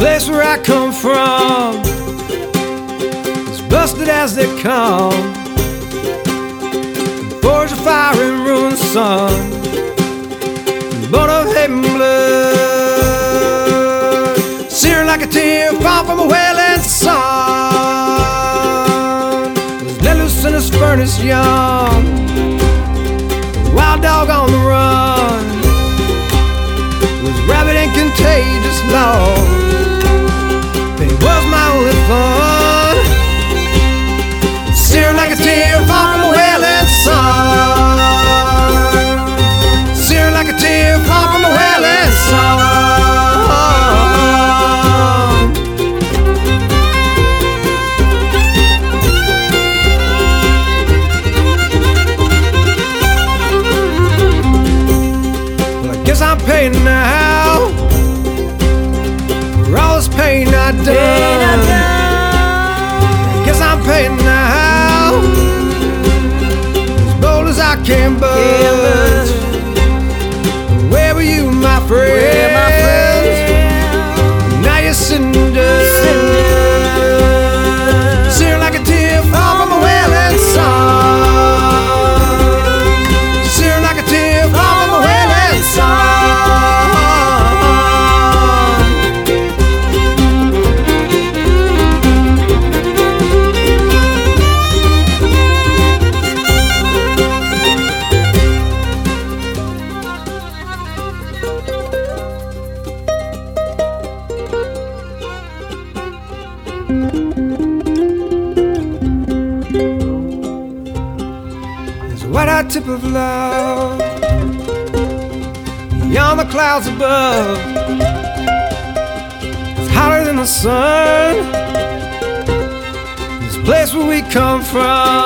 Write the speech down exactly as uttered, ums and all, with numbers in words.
place where I come from, as busted as they come, forge a fire and ruin the sun, born of hate and blood, searing like a tear fall from a wailing sun. Was let loose in his furnace young, wild dog on the run, was rabid and contagious love. But it was my only fun, searing like a tear fall from a wailing sun, searing like a tear fall from a wailing sun. Guess I'm paying now for all this pain I done. Guess I'm paying now, as bold as I can budge. Where were you, my friend? Now you're sitting dead, searing like a tear fall from a wailing sun, searing like a tear fall from a wailing sun. There's a white-hot tip of love beyond the clouds above. It's hotter than the sun, this place where we come from.